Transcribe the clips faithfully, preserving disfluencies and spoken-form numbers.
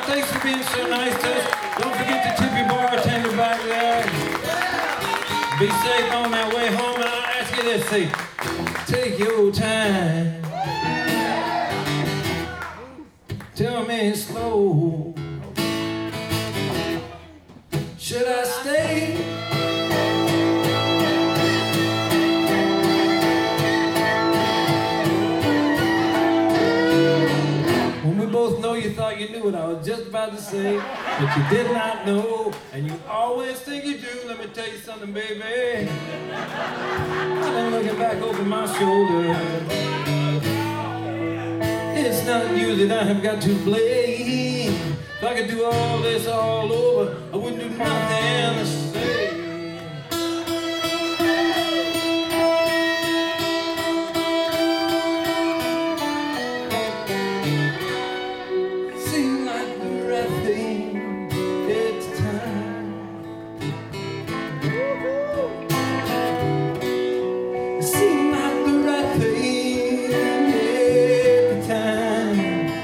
thanks for being so nice to us. Don't forget to tip your bartender back there. Be safe on that way home, and I'll ask you this, see, take your time. Tell me slow. Should I stay? When we both know you thought you knew what I was just about to say, but you did not know, and you always think you do. Let me tell you something, baby. I've been looking back over my shoulder. It's not you that I have got to blame. If I could do all this all over, I wouldn't do nothing to say. Seems like the right thing at the time. Seems like the right thing at the time.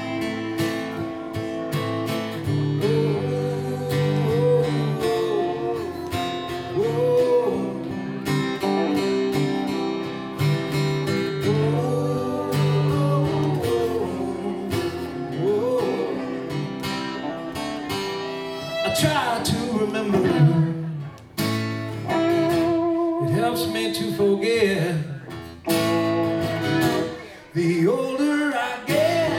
I try to remember. It helps me to forget. The older I get,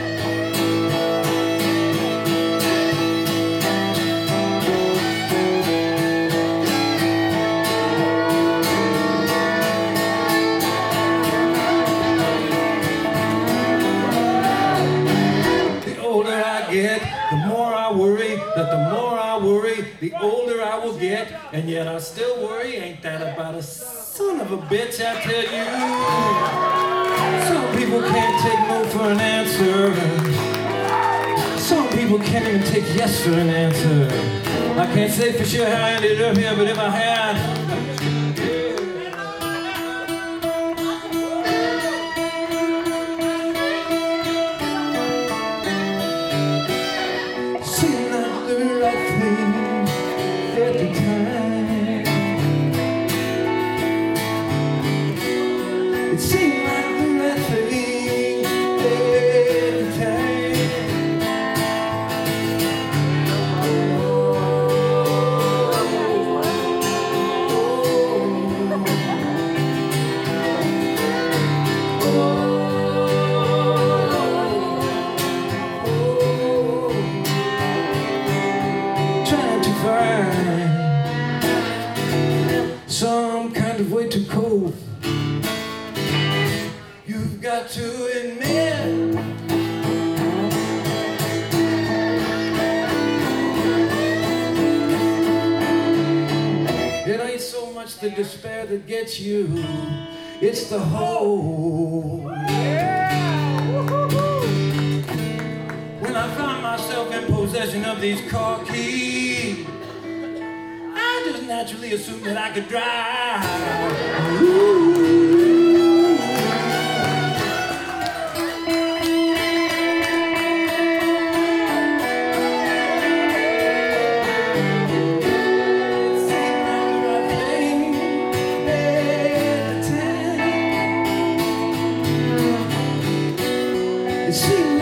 the older I get, the more I worry, that the more I worry, the older I will get, and yet I still worry. Ain't that about a son of a bitch, I tell you? Some people can't take no for an answer. Some people can't even take yes for an answer. I can't say for sure how I ended up here, but if I had, seemed like the right thing at the time. It seemed like the right thing at the time. Trying to find some kind of way to cope. You've got to admit it ain't so much the despair that gets you, it's the hope. When I found myself in possession of these car keys, I just naturally assumed that I could drive. Ooh. It seemed